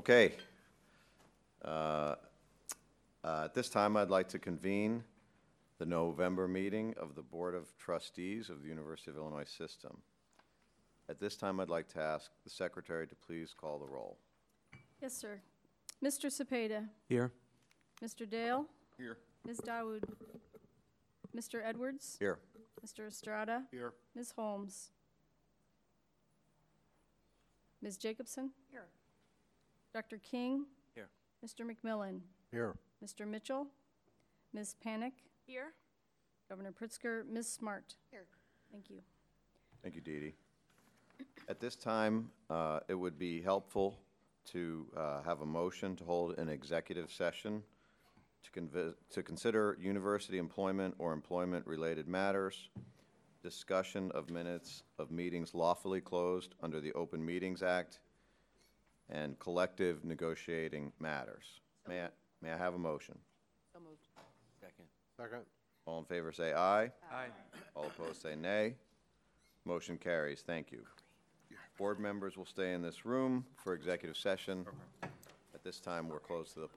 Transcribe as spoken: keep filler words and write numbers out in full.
Okay. Uh, uh, At this time, I'd like to convene the November meeting of the Board of Trustees of the University of Illinois System. At this time, I'd like to ask the Secretary to please call the roll. Yes, sir. Mister Cepeda. Here. Mister Dale. Here. Miz Dawood. Mister Edwards. Here. Mister Estrada. Here. Miz Holmes. Miz Jacobson. Here. Doctor King. Here. Mister McMillan. Here. Mister Mitchell. Miz Panic. Here. Governor Pritzker. Miz Smart. Here. Thank you. Thank you, Dee Dee. At this time, uh, it would be helpful to uh, have a motion to hold an executive session to convi- to consider university employment or employment-related matters, discussion of minutes of meetings lawfully closed under the Open Meetings Act, and collective negotiating matters. May I, may I have a motion? So moved. Second. Second. All in favor say aye. Aye. All opposed say nay. Motion carries. Thank you. Board members will stay in this room for executive session. At this time, we're closed to the